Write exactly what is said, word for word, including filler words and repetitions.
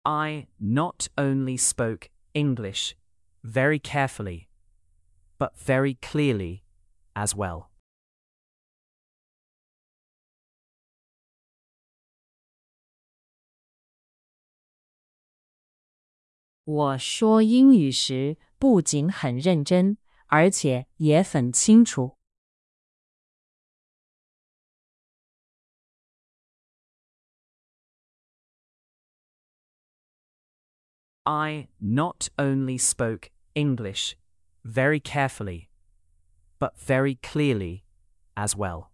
I not only spoke English very carefully, but very clearly as well. 我说英语时不仅很认真，而且也很清楚。 I not only spoke English very carefully, but very clearly as well.